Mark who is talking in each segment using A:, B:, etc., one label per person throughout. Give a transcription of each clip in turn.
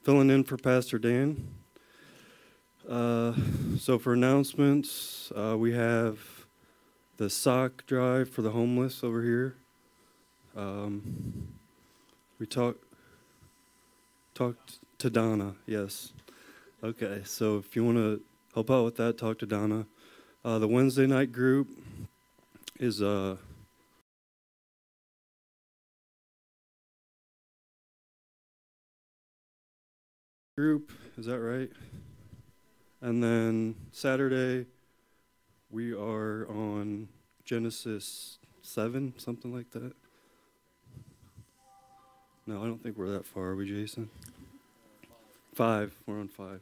A: filling in for Pastor Dan. So for announcements, we have the sock drive for the homeless over here. We talked to Donna, yes. Okay, so if you want to help out with that, talk to Donna. The Wednesday night group is group, is that right? And then Saturday, we are on Genesis 7, something like that. No, I don't think we're that far, are we, Jason? 5, we're on 5.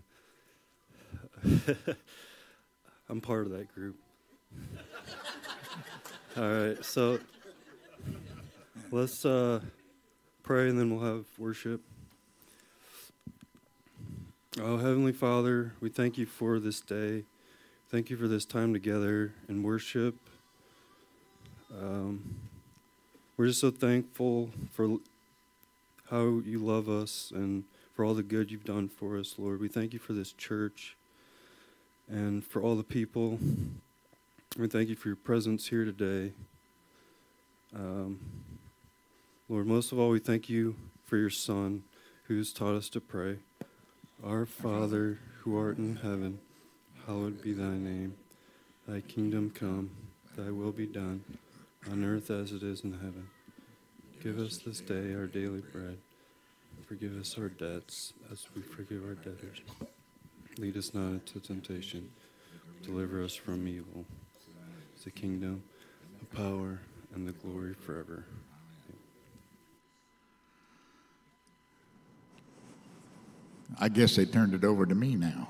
A: I'm part of that group. All right, so let's pray and then we'll have worship. Oh, Heavenly Father, we thank you for this day. Thank you for this time together in worship. We're just so thankful for how you love us and for all the good you've done for us, Lord. We thank you for this church and for all the people. We thank you for your presence here today. Lord, most of all, we thank you for your Son who's taught us to pray. Our Father, who art in heaven, hallowed be thy name. Thy kingdom come, thy will be done, on earth as it is in heaven. Give us this day our daily bread. Forgive us our debts, as we forgive our debtors. Lead us not into temptation. Deliver us from evil. It's the kingdom, the power, and the glory forever.
B: I guess they turned it over to me now.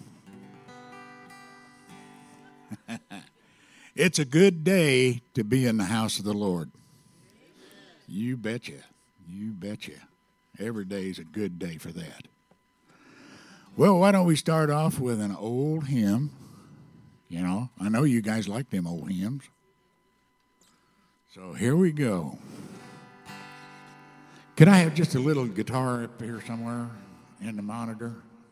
B: It's a good day to be in the house of the Lord. You betcha. You betcha. Every day is a good day for that. Well, why don't we start off with an old hymn? You know, I know you guys like them old hymns. So here we go. Could I have just a little guitar up here somewhere in the monitor?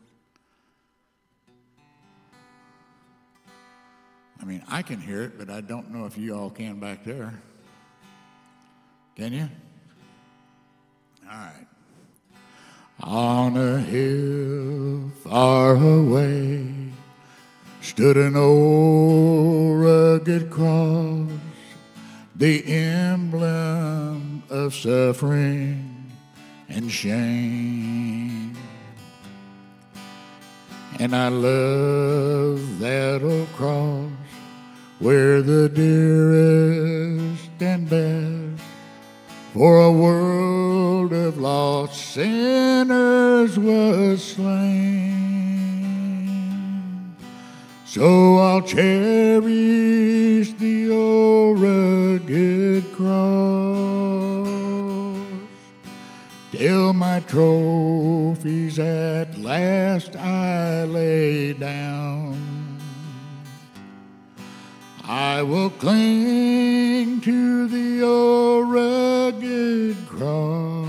B: I mean, I can hear it, but I don't know if you all can back there. Can you? All right. On a hill far away stood an old rugged cross, the emblem of suffering and shame. And I love that old cross where the dearest and best for a world of lost sinners was slain. So I'll cherish the old rugged cross till my trophies at last I lay down. I will cling to the old rugged cross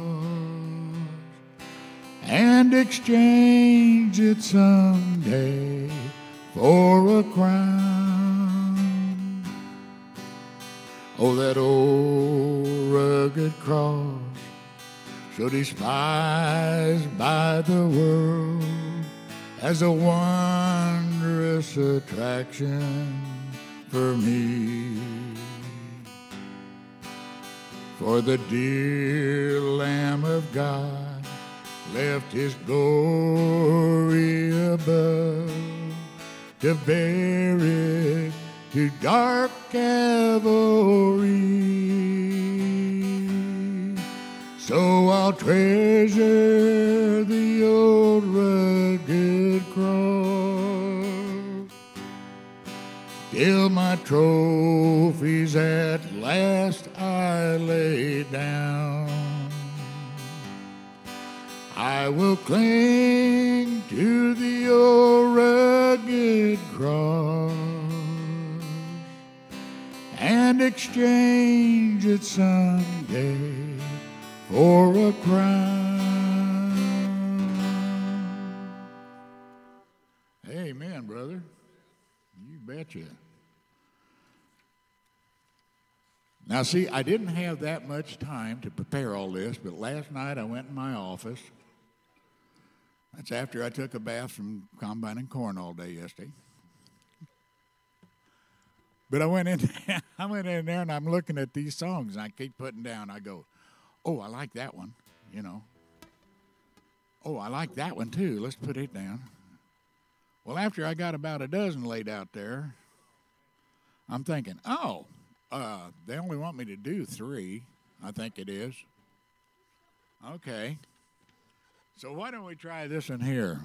B: and exchange it someday for a crown. Oh, that old rugged cross, so despised by the world as a wondrous attraction for me. For the dear Lamb of God left his glory above to bear it to dark Calvary. So I'll treasure the old rugged cross till my trophies at last I lay down. I will cling to the old rugged cross and exchange it someday for a crown. Amen, brother. You betcha. Now, see, I didn't have that much time to prepare all this, but last night I went in my office. That's after I took a bath from combining corn all day yesterday. But I went in there and I'm looking at these songs and I keep putting down. I go, oh, I like that one, you know. Oh, I like that one too. Let's put it down. Well, after I got about a dozen laid out there, I'm thinking, they only want me to do 3, I think it is. Okay. So why don't we try this one here?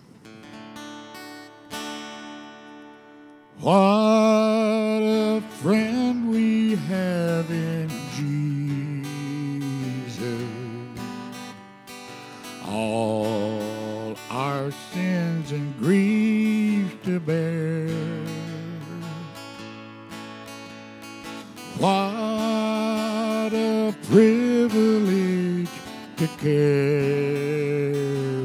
B: What a friend we have in Jesus. All our sins and griefs to bear. What a privilege to carry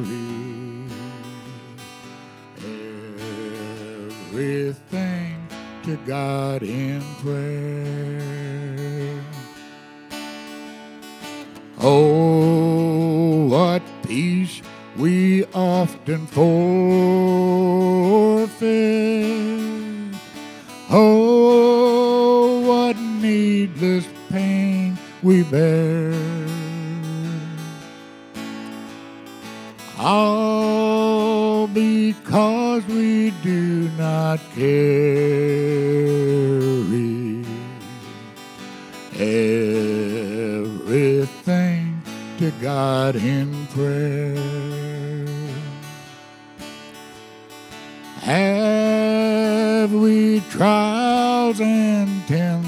B: everything to God in prayer. Oh, what peace we often forfeit. Oh, what needless pain we bear. All because we do not carry everything to God in prayer. Have we trials and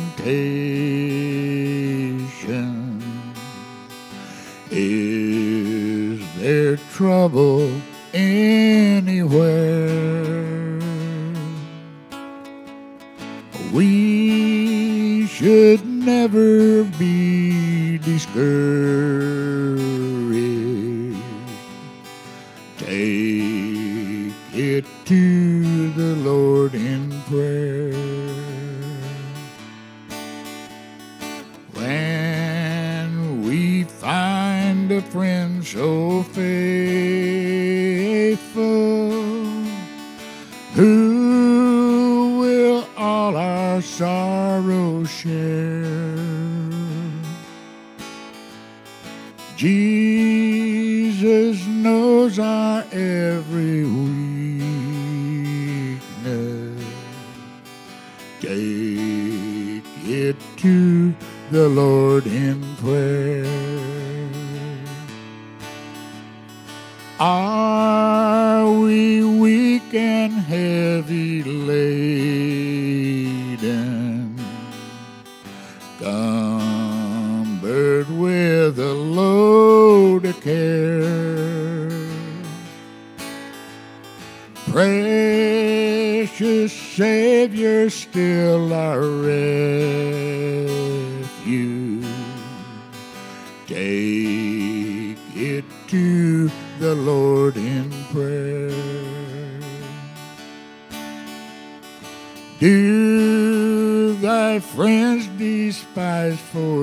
B: temptations? Is there trouble anywhere? We should never be discouraged. Take it to the Lord in prayer. When we find a friend so faithful, who will all our sorrow share. Jesus knows our every weakness. Take it to the Lord in prayer. Are we weak and heavy laden, cumbered with a load of care? Precious Savior, still our refuge. Take it to the Lord in prayer. Do thy friends despise,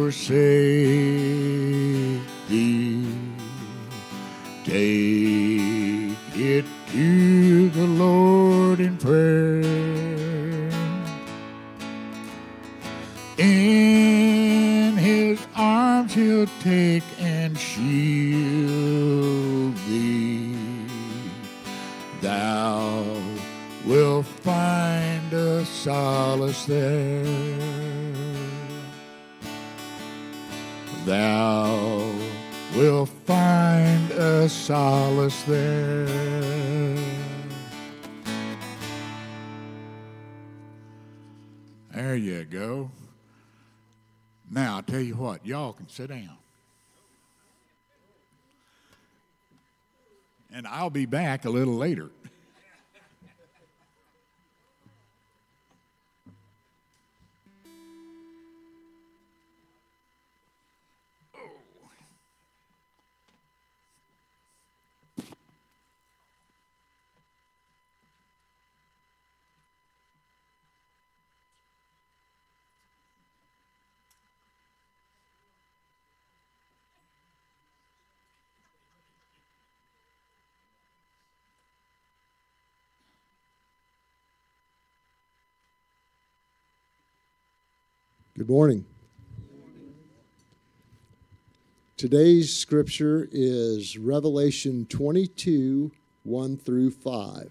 B: forsake thee? Take it to the Lord in prayer. In his arms he'll take and shield thee. Thou wilt find a solace there. Thou wilt find a solace there. There you go. Now, I'll tell you what, y'all can sit down. And I'll be back a little later.
C: Good morning. Today's scripture is Revelation 22, 1 through 5.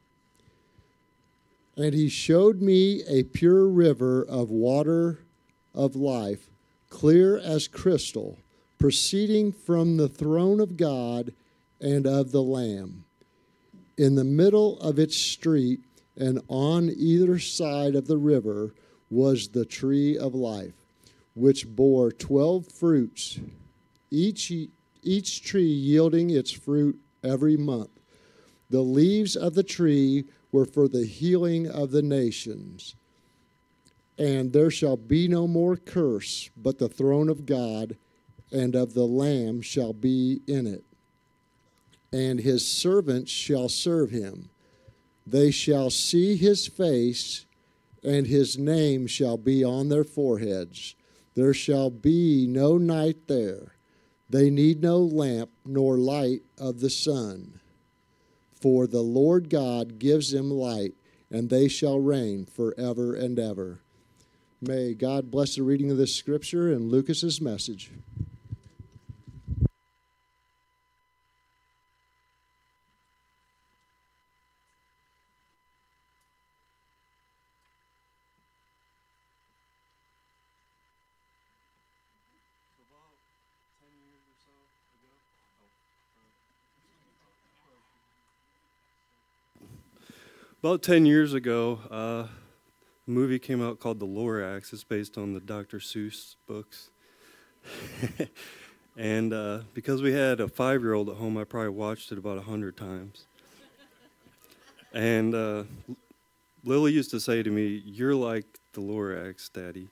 C: And he showed me a pure river of water of life, clear as crystal, proceeding from the throne of God and of the Lamb. In the middle of its street and on either side of the river was the tree of life, which bore 12 fruits, each tree yielding its fruit every month. The leaves of the tree were for the healing of the nations. And there shall be no more curse, but the throne of God and of the Lamb shall be in it. And his servants shall serve him. They shall see his face, and his name shall be on their foreheads. There shall be no night there. They need no lamp nor light of the sun. For the Lord God gives them light, and they shall reign forever and ever. May God bless the reading of this scripture and Lucas's message.
A: About 10 years ago, a movie came out called The Lorax. It's based on the Dr. Seuss books. And because we had a 5-year-old at home, I probably watched it about 100 times. And Lily used to say to me, "You're like the Lorax, Daddy."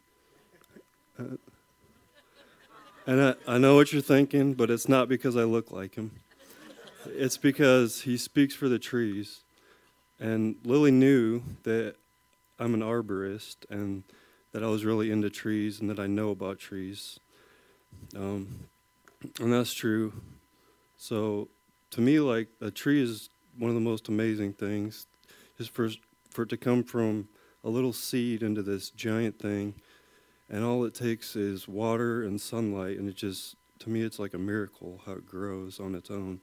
A: And I know what you're thinking, but it's not because I look like him. It's because he speaks for the trees. And Lily knew that I'm an arborist and that I was really into trees and that I know about trees. And that's true. So to me, like, a tree is one of the most amazing things. Just for it to come from a little seed into this giant thing, and all it takes is water and sunlight, and to me, it's like a miracle how it grows on its own.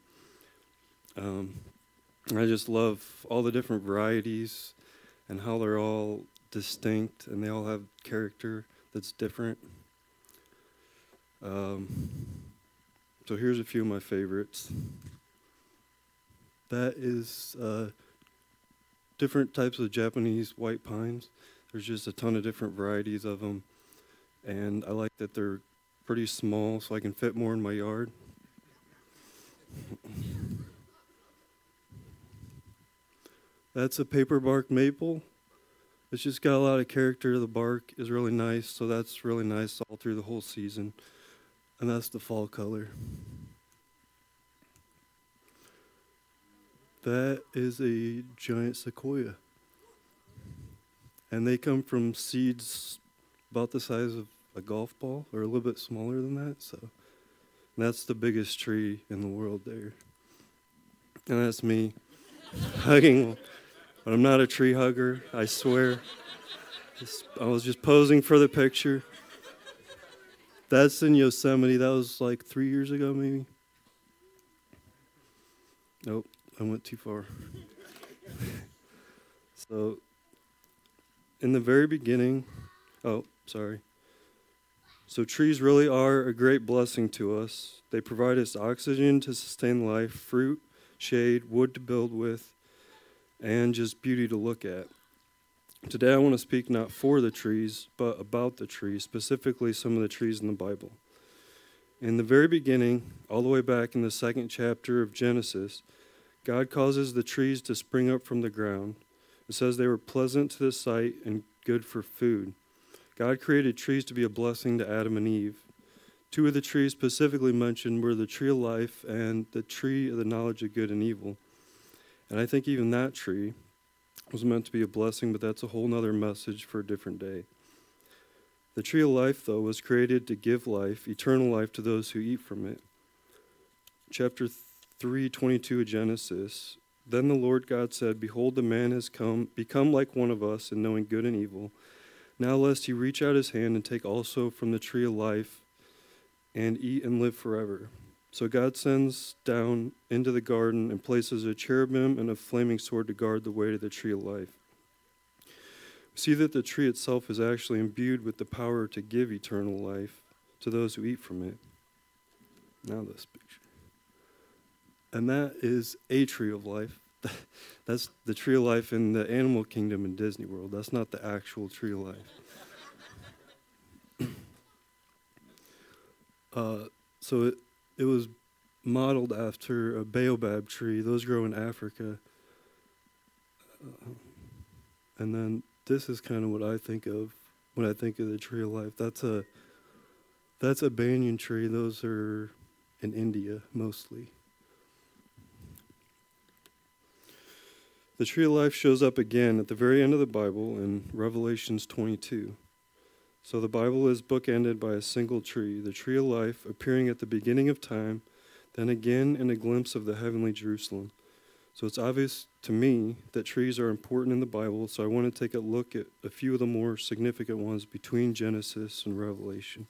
A: I just love all the different varieties and how they're all distinct and they all have character that's different. So here's a few of my favorites. That is different types of Japanese white pines. There's just a ton of different varieties of them. And I like that they're pretty small so I can fit more in my yard. That's a paperbark maple. It's just got a lot of character. The bark is really nice, so that's really nice all through the whole season. And that's the fall color. That is a giant sequoia. And they come from seeds about the size of a golf ball, or a little bit smaller than that. So that's the biggest tree in the world there. And that's me hugging. But I'm not a tree hugger, I swear. I was just posing for the picture. That's in Yosemite. That was like 3 years ago, maybe. Nope, I went too far. So, in the very beginning, So trees really are a great blessing to us. They provide us oxygen to sustain life, fruit, shade, wood to build with, and just beauty to look at. Today I want to speak not for the trees, but about the trees, specifically some of the trees in the Bible. In the very beginning, all the way back in the 2nd chapter of Genesis, God causes the trees to spring up from the ground. It says they were pleasant to the sight and good for food. God created trees to be a blessing to Adam and Eve. 2 of the trees specifically mentioned were the tree of life and the tree of the knowledge of good and evil. And I think even that tree was meant to be a blessing, but that's a whole nother message for a different day. The tree of life, though, was created to give life, eternal life, to those who eat from it. Chapter 3:22 of Genesis, "Then the Lord God said, Behold, the man has become like one of us in knowing good and evil. Now lest he reach out his hand and take also from the tree of life and eat and live forever. So God sends down into the garden and places a cherubim and a flaming sword to guard the way to the tree of life. We see that the tree itself is actually imbued with the power to give eternal life to those who eat from it. Now this picture. And that is a tree of life. That's the tree of life in the animal kingdom in Disney World. That's not the actual tree of life. So it was modeled after a baobab tree. Those grow in Africa. And then this is kind of what I think of when I think of the tree of life. That's a banyan tree. Those are in India mostly. The tree of life shows up again at the very end of the Bible in Revelations 22. So the Bible is bookended by a single tree, the tree of life appearing at the beginning of time, then again in a glimpse of the heavenly Jerusalem. So it's obvious to me that trees are important in the Bible, so I want to take a look at a few of the more significant ones between Genesis and Revelation.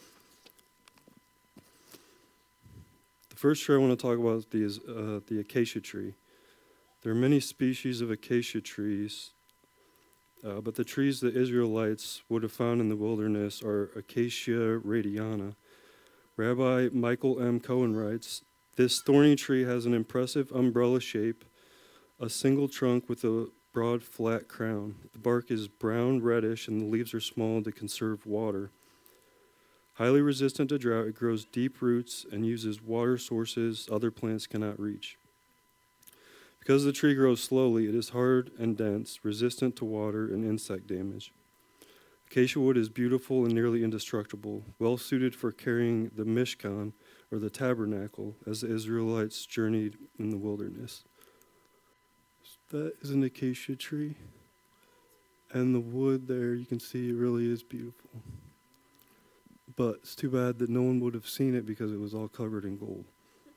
A: The first tree I want to talk about is the acacia tree. There are many species of acacia trees, but the trees the Israelites would have found in the wilderness are Acacia radiana. Rabbi Michael M. Cohen writes, "This thorny tree has an impressive umbrella shape, a single trunk with a broad flat crown. The bark is brown reddish and the leaves are small to conserve water. Highly resistant to drought, it grows deep roots and uses water sources other plants cannot reach. Because the tree grows slowly, it is hard and dense, resistant to water and insect damage. Acacia wood is beautiful and nearly indestructible, well suited for carrying the Mishkan, or the tabernacle, as the Israelites journeyed in the wilderness." That is an acacia tree. And the wood there, you can see it really is beautiful. But it's too bad that no one would have seen it because it was all covered in gold.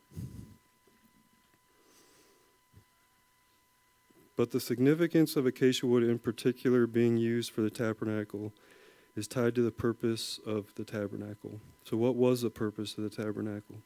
A: But the significance of acacia wood in particular being used for the tabernacle is tied to the purpose of the tabernacle. So what was the purpose of the tabernacle?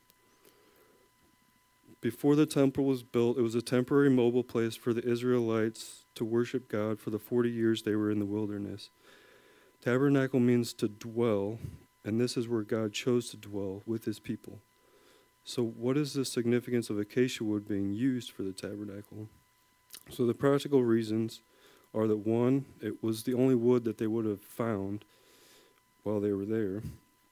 A: Before the temple was built, it was a temporary mobile place for the Israelites to worship God for the 40 years they were in the wilderness. Tabernacle means to dwell, and this is where God chose to dwell with his people. So what is the significance of acacia wood being used for the tabernacle? So the practical reasons are that, one, it was the only wood that they would have found while they were there.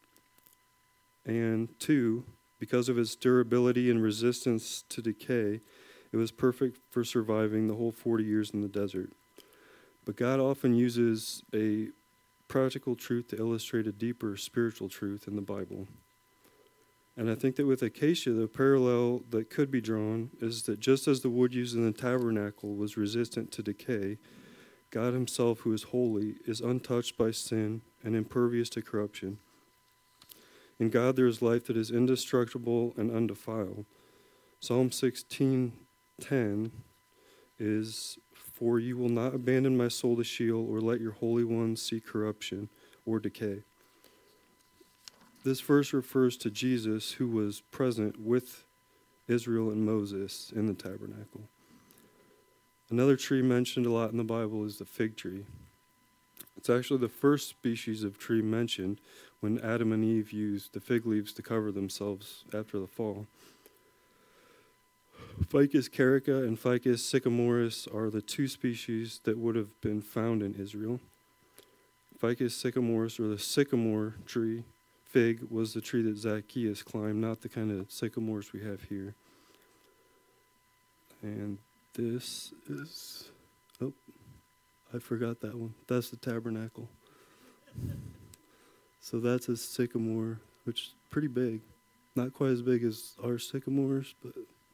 A: And two, because of its durability and resistance to decay, it was perfect for surviving the whole 40 years in the desert. But God often uses a practical truth to illustrate a deeper spiritual truth in the Bible. And I think that with acacia, the parallel that could be drawn is that just as the wood used in the tabernacle was resistant to decay, God himself, who is holy, is untouched by sin and impervious to corruption. In God there is life that is indestructible and undefiled. Psalm 16:10 is, "For you will not abandon my soul to Sheol, or let your Holy One see corruption or decay." This verse refers to Jesus, who was present with Israel and Moses in the tabernacle. Another tree mentioned a lot in the Bible is the fig tree. It's actually the first species of tree mentioned when Adam and Eve used the fig leaves to cover themselves after the fall. Ficus carica and Ficus sycamoris are the two species that would have been found in Israel. Ficus sycamoris, or the sycamore tree, fig, was the tree that Zacchaeus climbed, not the kind of sycamores we have here. And this is, I forgot that one. That's the tabernacle. So that's a sycamore, which is pretty big. Not quite as big as our sycamores, but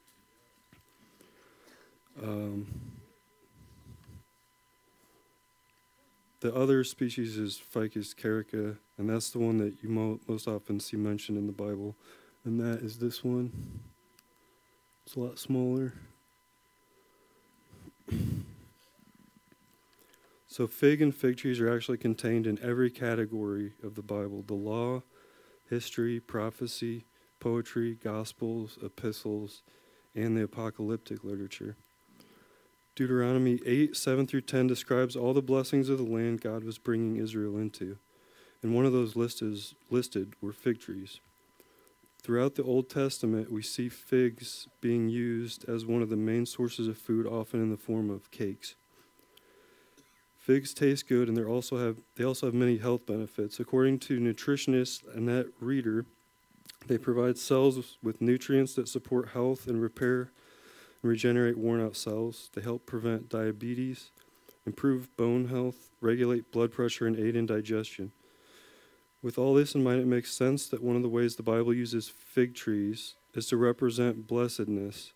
A: the other species is Ficus carica, and that's the one that you most often see mentioned in the Bible. And that is this one. It's a lot smaller. So fig and fig trees are actually contained in every category of the Bible: the law, history, prophecy, poetry, gospels, epistles, and the apocalyptic literature. Deuteronomy 8:7-10 describes all the blessings of the land God was bringing Israel into, and one of those listed were fig trees. Throughout the Old Testament, we see figs being used as one of the main sources of food, often in the form of cakes. Figs taste good, and they also have many health benefits. According to nutritionist Annette Reeder, they provide cells with nutrients that support health and repair and regenerate worn-out cells. They help prevent diabetes, improve bone health, regulate blood pressure, and aid in digestion. With all this in mind, it makes sense that one of the ways the Bible uses fig trees is to represent blessedness,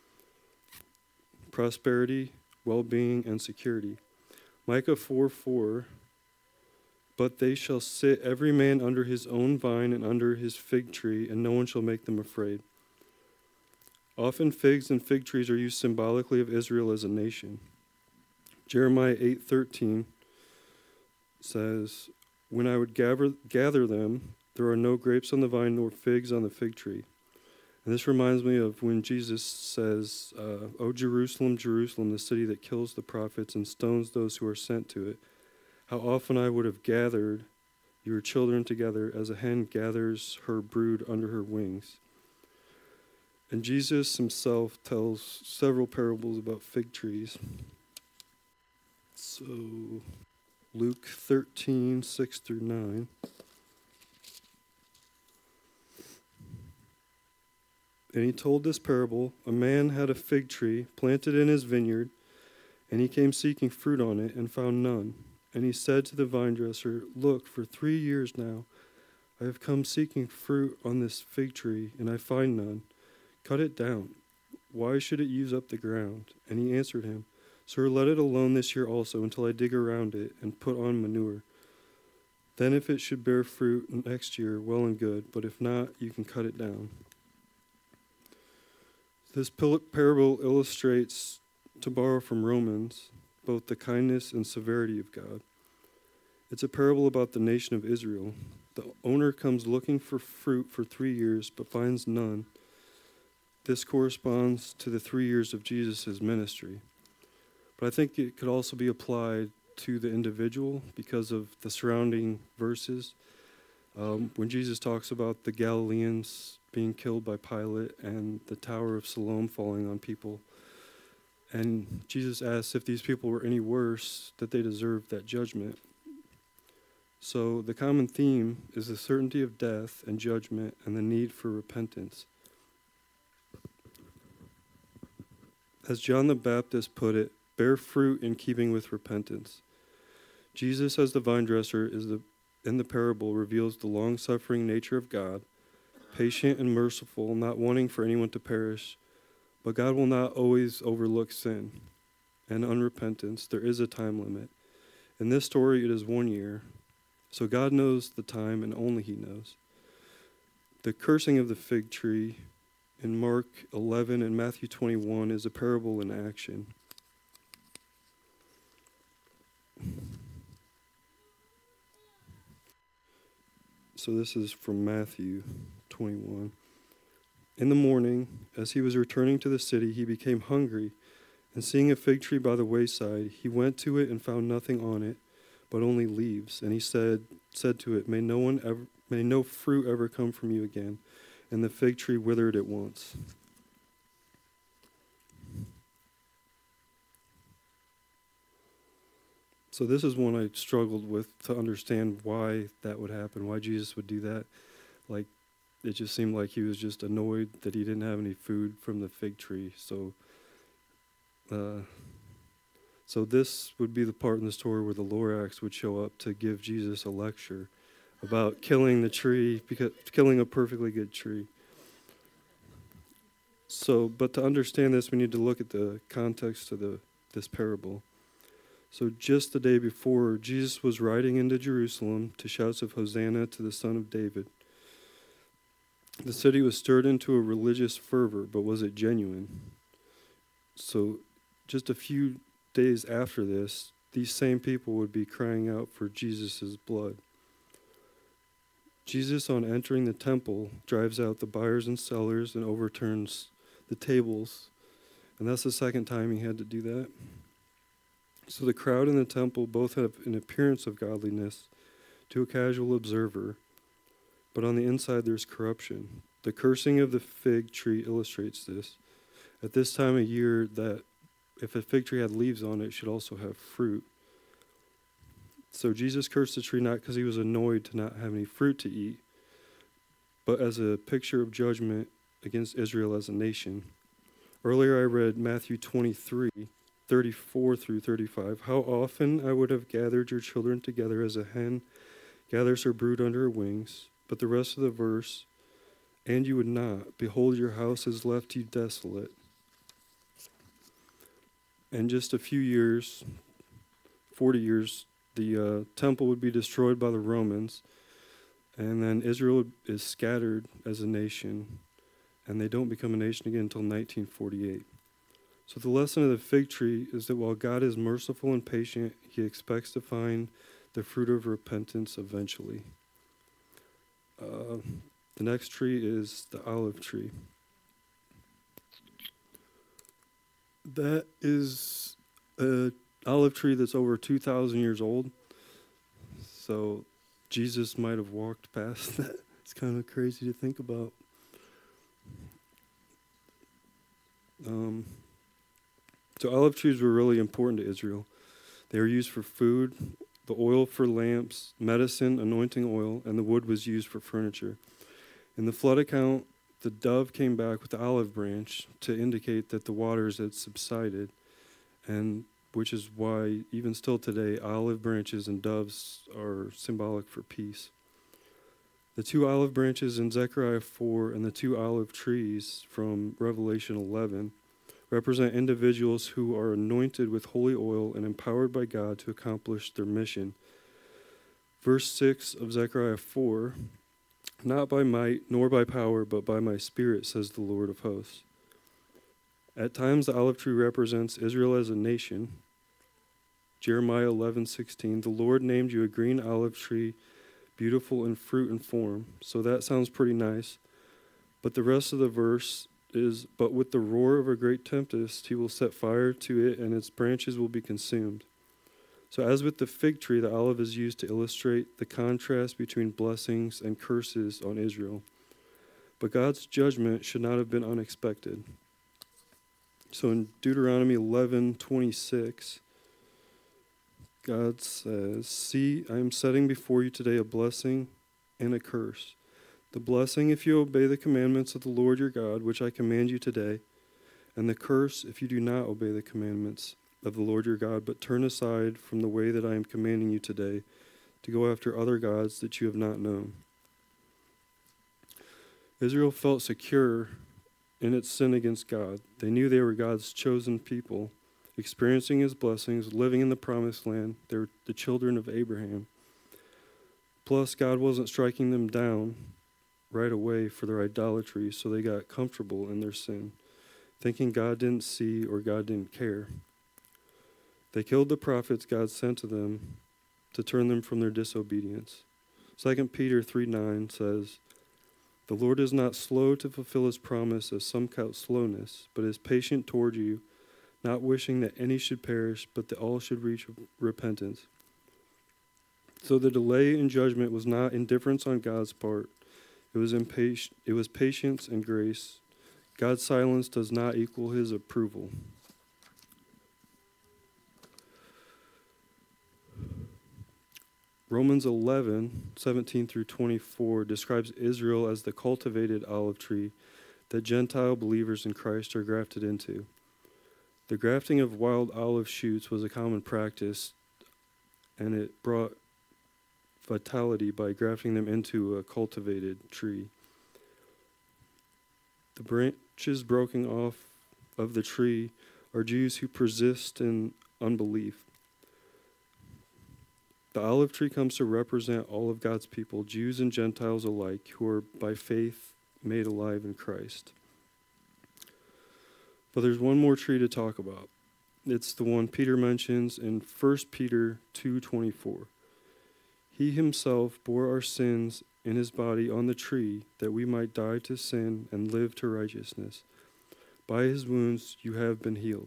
A: prosperity, well-being, and security. Micah 4:4, but they shall sit every man under his own vine and under his fig tree, and no one shall make them afraid. Often figs and fig trees are used symbolically of Israel as a nation. Jeremiah 8:13 says, when I would gather them, there are no grapes on the vine nor figs on the fig tree. And this reminds me of when Jesus says, O Jerusalem, Jerusalem, the city that kills the prophets and stones those who are sent to it, how often I would have gathered your children together as a hen gathers her brood under her wings. And Jesus himself tells several parables about fig trees. So, Luke 13:6-9. And he told this parable: a man had a fig tree planted in his vineyard, and he came seeking fruit on it and found none. And he said to the vine dresser, look, for 3 years now I have come seeking fruit on this fig tree, and I find none. Cut it down. Why should it use up the ground? And he answered him, Sir, let it alone this year also, until I dig around it and put on manure. Then if it should bear fruit next year, well and good, but if not, you can cut it down. This parable illustrates, to borrow from Romans, both the kindness and severity of God. It's a parable about the nation of Israel. The owner comes looking for fruit for 3 years, but finds none. This corresponds to the 3 years of Jesus' ministry. But I think it could also be applied to the individual because of the surrounding verses. When Jesus talks about the Galileans being killed by Pilate and the Tower of Siloam falling on people, and Jesus asks if these people were any worse, that they deserved that judgment. So the common theme is the certainty of death and judgment and the need for repentance. As John the Baptist put it, bear fruit in keeping with repentance. Jesus, as the vine dresser, in the parable reveals the long-suffering nature of God, patient and merciful, not wanting for anyone to perish. But God will not always overlook sin and unrepentance. There is a time limit. In this story, it is 1 year. So God knows the time, and only he knows. The cursing of the fig tree in Mark 11 and Matthew 21 is a parable in action. So this is from Matthew 21. In the morning, as he was returning to the city, he became hungry, and seeing a fig tree by the wayside, he went to it and found nothing on it, but only leaves. And he said to it, May no fruit ever come from you again. And the fig tree withered at once. So this is one I struggled with to understand why that would happen, why Jesus would do that. Like, it just seemed like he was just annoyed that he didn't have any food from the fig tree. So this would be the part in the story where the Lorax would show up to give Jesus a lecture about killing the tree, because killing a perfectly good tree. So, but to understand this, we need to look at the context of this parable. So just the day before, Jesus was riding into Jerusalem to shouts of Hosanna to the Son of David. The city was stirred into a religious fervor, but was it genuine? So just a few days after this, these same people would be crying out for Jesus' blood. Jesus, on entering the temple, drives out the buyers and sellers and overturns the tables. And that's the second time he had to do that. So the crowd and the temple both have an appearance of godliness to a casual observer, but on the inside there's corruption. The cursing of the fig tree illustrates this. At this time of year, that if a fig tree had leaves on it, it should also have fruit. So Jesus cursed the tree not because he was annoyed to not have any fruit to eat, but as a picture of judgment against Israel as a nation. Earlier I read Matthew 23:34 through 35. How often I would have gathered your children together as a hen gathers her brood under her wings. But the rest of the verse, and you would not. Behold, your house is left you desolate. In just a few years, 40 years, the temple would be destroyed by the Romans, and then Israel is scattered as a nation, and they don't become a nation again until 1948. So the lesson of the fig tree is that while God is merciful and patient, he expects to find the fruit of repentance eventually. The next tree is the olive tree. That is an olive tree that's over 2,000 years old. So Jesus might have walked past that. It's kind of crazy to think about. So olive trees were really important to Israel. They were used for food, the oil for lamps, medicine, anointing oil, and the wood was used for furniture. In the flood account, the dove came back with the olive branch to indicate that the waters had subsided, and which is why even still today, olive branches and doves are symbolic for peace. The two olive branches in Zechariah 4 and the two olive trees from Revelation 11 represent individuals who are anointed with holy oil and empowered by God to accomplish their mission. Verse 6 of Zechariah 4, not by might nor by power, but by my spirit, says the Lord of hosts. At times the olive tree represents Israel as a nation. Jeremiah 11:16, the Lord named you a green olive tree, beautiful in fruit and form. So that sounds pretty nice. But the rest of the verse is, but with the roar of a great tempest, he will set fire to it, and its branches will be consumed. So as with the fig tree, the olive is used to illustrate the contrast between blessings and curses on Israel. But God's judgment should not have been unexpected. So in Deuteronomy 11:26, God says, see, I am setting before you today a blessing and a curse. The blessing if you obey the commandments of the Lord your God, which I command you today, and the curse if you do not obey the commandments of the Lord your God, but turn aside from the way that I am commanding you today, to go after other gods that you have not known. Israel felt secure in its sin against God. They knew they were God's chosen people, experiencing his blessings, living in the promised land. They were the children of Abraham. Plus, God wasn't striking them down right away for their idolatry, so they got comfortable in their sin, thinking God didn't see or God didn't care. They killed the prophets God sent to them to turn them from their disobedience. 2 Peter 3:9 says, the Lord is not slow to fulfill his promise, as some count slowness, but is patient toward you, not wishing that any should perish, but that all should reach repentance. So the delay in judgment was not indifference on God's part. It was patience and grace. God's silence does not equal his approval. Romans 11:17 through 24 describes Israel as the cultivated olive tree that Gentile believers in Christ are grafted into. The grafting of wild olive shoots was a common practice, and it brought vitality by grafting them into a cultivated tree. The branches broken off of the tree are Jews who persist in unbelief. The olive tree comes to represent all of God's people, Jews and Gentiles alike, who are by faith made alive in Christ. But there's one more tree to talk about. It's the one Peter mentions in 1 Peter 2:24. He himself bore our sins in his body on the tree, that we might die to sin and live to righteousness. By his wounds you have been healed.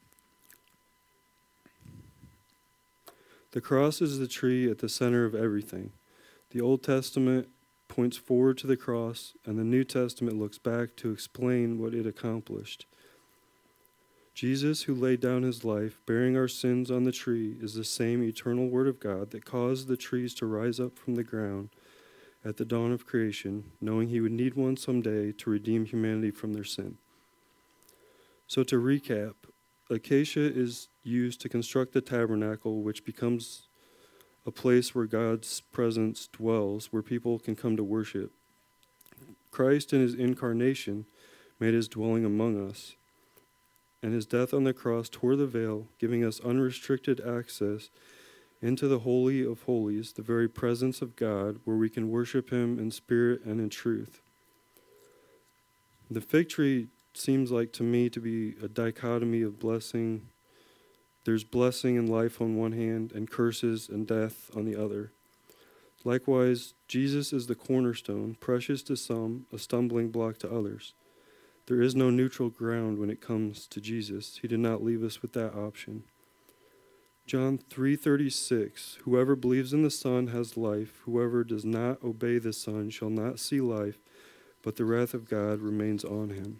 A: The cross is the tree at the center of everything. The Old Testament points forward to the cross, and the New Testament looks back to explain what it accomplished. Jesus, who laid down his life, bearing our sins on the tree, is the same eternal Word of God that caused the trees to rise up from the ground at the dawn of creation, knowing he would need one someday to redeem humanity from their sin. So to recap, acacia is used to construct the tabernacle, which becomes a place where God's presence dwells, where people can come to worship. Christ in his incarnation made his dwelling among us, and his death on the cross tore the veil, giving us unrestricted access into the Holy of Holies, the very presence of God, where we can worship him in spirit and in truth. The fig tree seems like to me to be a dichotomy of blessing. There's blessing and life on one hand, and curses and death on the other. Likewise, Jesus is the cornerstone, precious to some, a stumbling block to others. There is no neutral ground when it comes to Jesus. He did not leave us with that option. John 3:36, whoever believes in the Son has life. Whoever does not obey the Son shall not see life, but the wrath of God remains on him.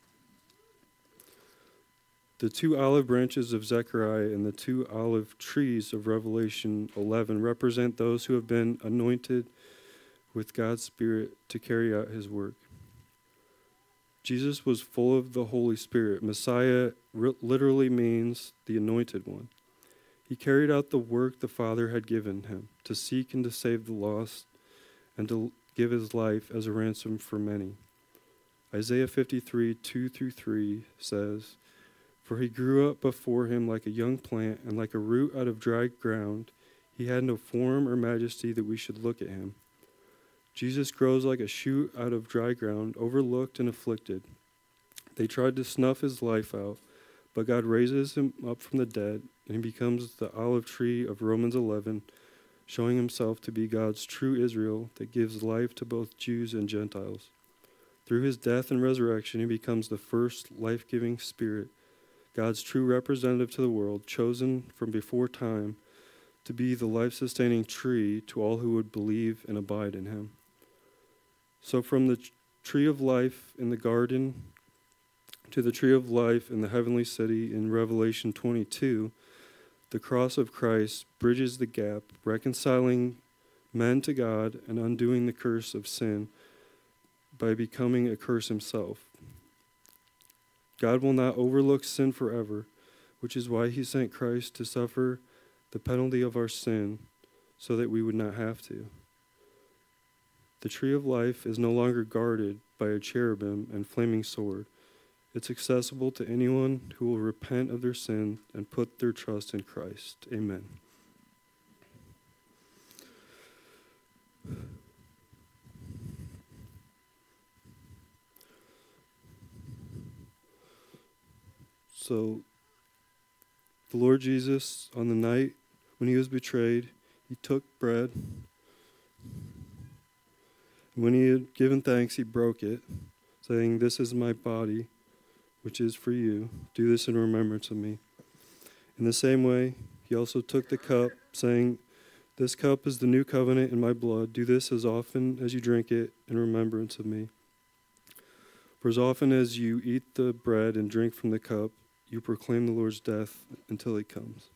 A: The two olive branches of Zechariah and the two olive trees of Revelation 11 represent those who have been anointed with God's Spirit to carry out his work. Jesus was full of the Holy Spirit. Messiah literally means the anointed one. He carried out the work the Father had given him, to seek and to save the lost, and to give his life as a ransom for many. Isaiah 53:2-3 says, "For he grew up before him like a young plant, and like a root out of dry ground. He had no form or majesty that we should look at him." Jesus grows like a shoot out of dry ground, overlooked and afflicted. They tried to snuff his life out, but God raises him up from the dead, and he becomes the olive tree of Romans 11, showing himself to be God's true Israel that gives life to both Jews and Gentiles. Through his death and resurrection, he becomes the first life-giving Spirit, God's true representative to the world, chosen from before time to be the life-sustaining tree to all who would believe and abide in him. So from the tree of life in the garden to the tree of life in the heavenly city in Revelation 22, the cross of Christ bridges the gap, reconciling men to God and undoing the curse of sin by becoming a curse himself. God will not overlook sin forever, which is why he sent Christ to suffer the penalty of our sin so that we would not have to. The tree of life is no longer guarded by a cherubim and flaming sword. It's accessible to anyone who will repent of their sin and put their trust in Christ. Amen. So, the Lord Jesus, on the night when he was betrayed, he took bread. When he had given thanks, he broke it, saying, "This is my body, which is for you. Do this in remembrance of me." In the same way, he also took the cup, saying, "This cup is the new covenant in my blood. Do this as often as you drink it in remembrance of me. For as often as you eat the bread and drink from the cup, you proclaim the Lord's death until he comes."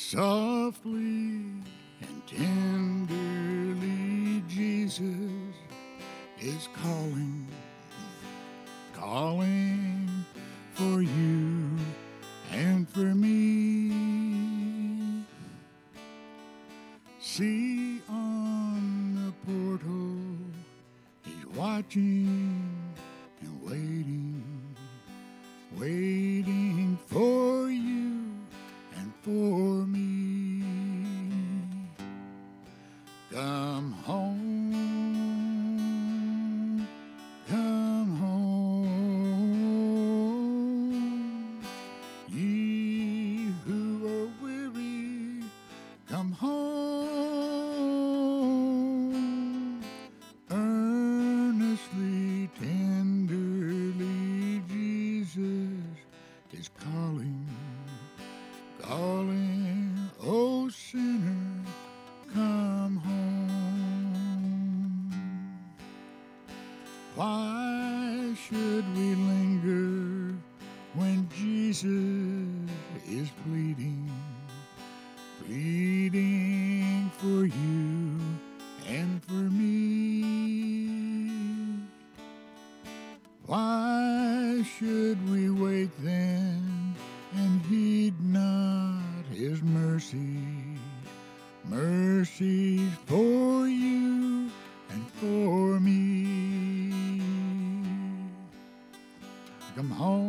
B: Softly and tenderly, Jesus is calling, calling for you and for me. See on the portal, he's watching and waiting, waiting for you and for me. Come home, come home, ye who are weary, come home, earnestly, tenderly, Jesus is calling, calling, oh sinner, come home. Why should we linger when Jesus is pleading, pleading for you and for me? Why should we wait then and heed not his mercies, mercies for you and for me? Come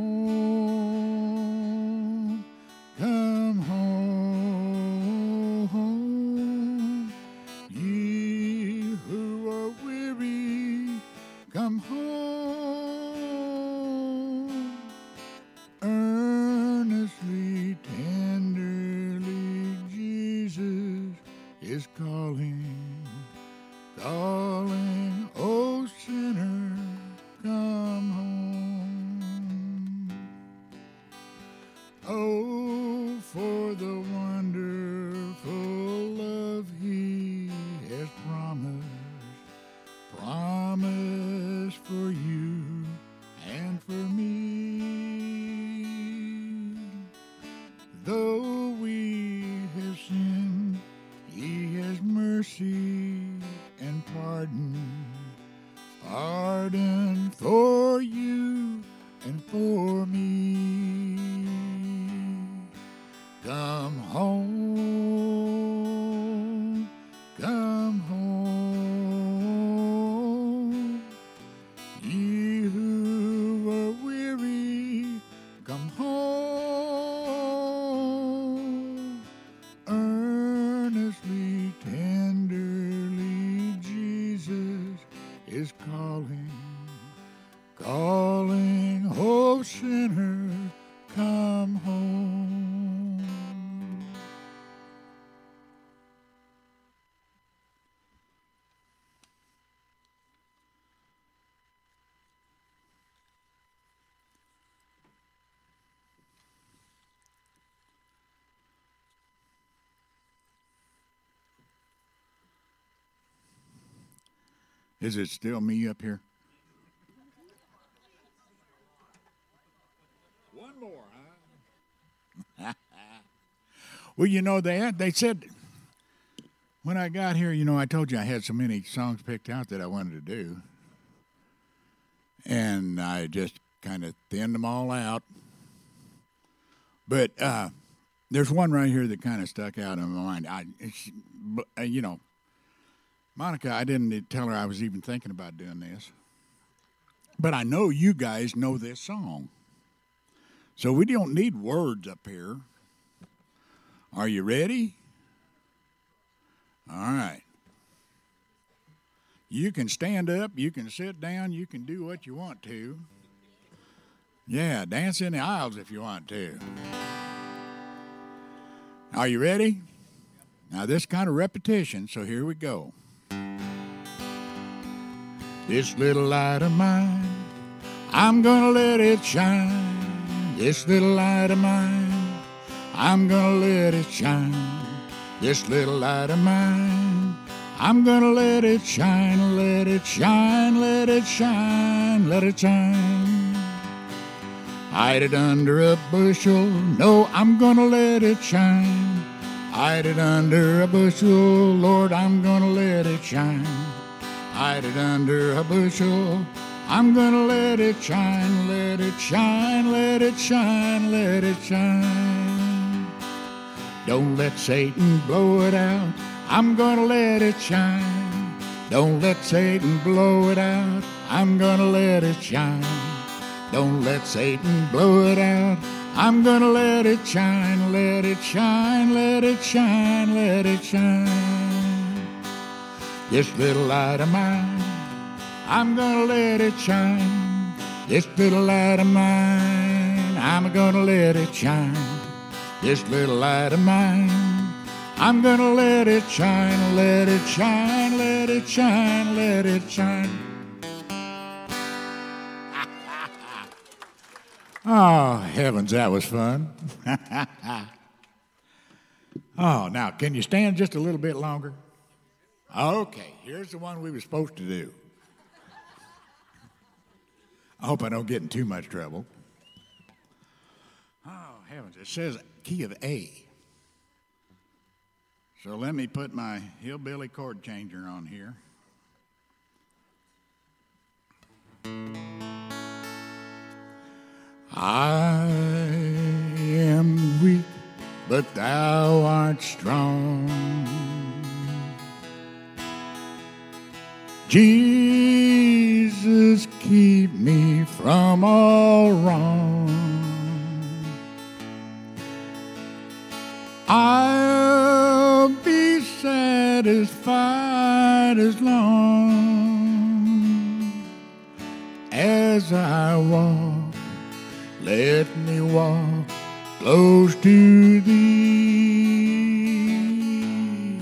B: home, come home, ye who are weary, come home, earnestly, tenderly, Jesus is calling, calling, oh sinner, come home. Oh, for the wonderful love he has promised for you and for me. Though we have sinned, he has mercy and pardon for you and for me. Come home, come home, ye who are weary, come home, earnestly, tenderly, Jesus is calling, calling, oh sinner, come home. Is it still me up here? One more, huh? Well, you know, they said when I got here, you know, I told you I had so many songs picked out that I wanted to do. And I just kind of thinned them all out. But there's one right here that kind of stuck out in my mind. You know, Monica, I didn't tell her I was even thinking about doing this. But I know you guys know this song. So we don't need words up here. Are you ready? All right. You can stand up, you can sit down, you can do what you want to. Yeah, dance in the aisles if you want to. Are you ready? Now, this kind of repetition, so here we go. This little light of mine, I'm gonna let it shine. This little light of mine, I'm gonna let it shine. This little light of mine, I'm gonna let it shine, let it shine, let it shine, let it shine. Hide it under a bushel, no, I'm gonna let it shine. Hide it under a bushel, Lord, I'm gonna let it shine. Hide it under a bushel, I'm gonna let it shine, let it shine, let it shine, let it shine. Don't let Satan blow it out, I'm gonna let it shine. Don't let Satan blow it out, I'm gonna let it shine. Don't let Satan blow it out, I'm gonna let it shine, let it shine, let it shine, let it shine. This little light of mine, I'm gonna let it shine. This little light of mine, I'm gonna let it shine. This little light of mine, I'm gonna let it shine, let it shine, let it shine, let it shine. Oh, heavens, that was fun. Oh, now, can you stand just a little bit longer? Okay, here's the one we were supposed to do. I hope I don't get in too much trouble. Oh, heavens, it says key of A. So let me put my hillbilly chord changer on here. I am weak, but thou art strong. Jesus, keep me from all wrong. I'll be satisfied as long as I walk. Let me walk close to thee.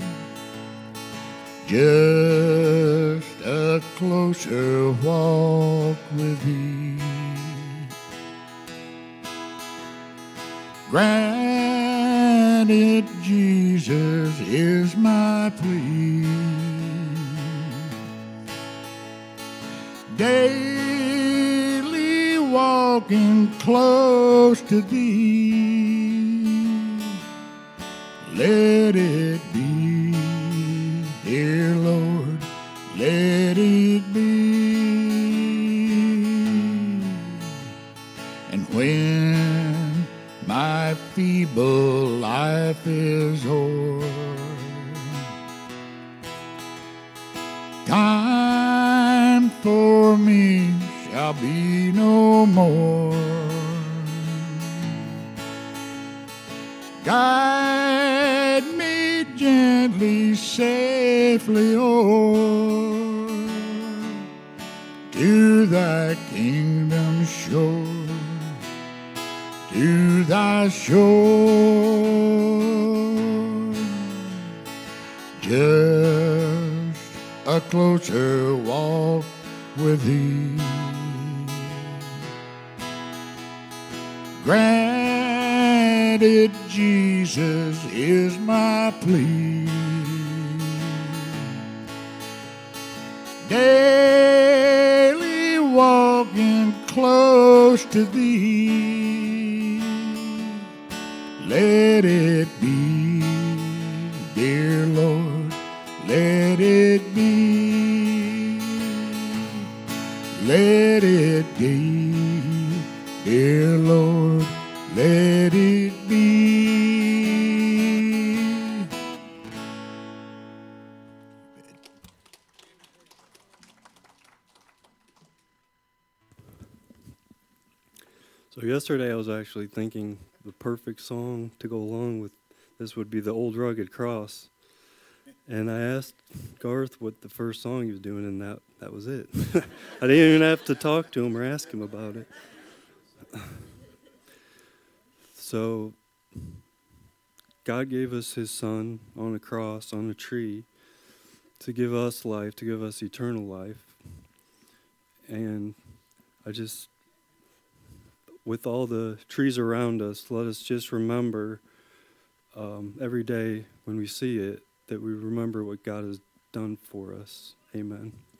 B: Just a closer walk with thee. Granted, Jesus is my plea. Daily walking close to thee. Let it be, dear Lord, let it be. And when my feeble life is o'er, time for me shall be no more. Guide me gently, safely o'er to thy kingdom shore, to thy shore. Just a closer walk with thee. Granted, Jesus is my plea. Daily walking close to thee. Let it be, dear Lord, let it be. Let it be, dear Lord, let it be.
A: So yesterday I was actually thinking the perfect song to go along with this would be the Old Rugged Cross. And I asked Garth what the first song he was doing, and that was it. I didn't even have to talk to him or ask him about it. So God gave us his son on a cross, on a tree, to give us life, to give us eternal life. And I just, with all the trees around us, let us just remember every day when we see it, that we remember what God has done for us. Amen.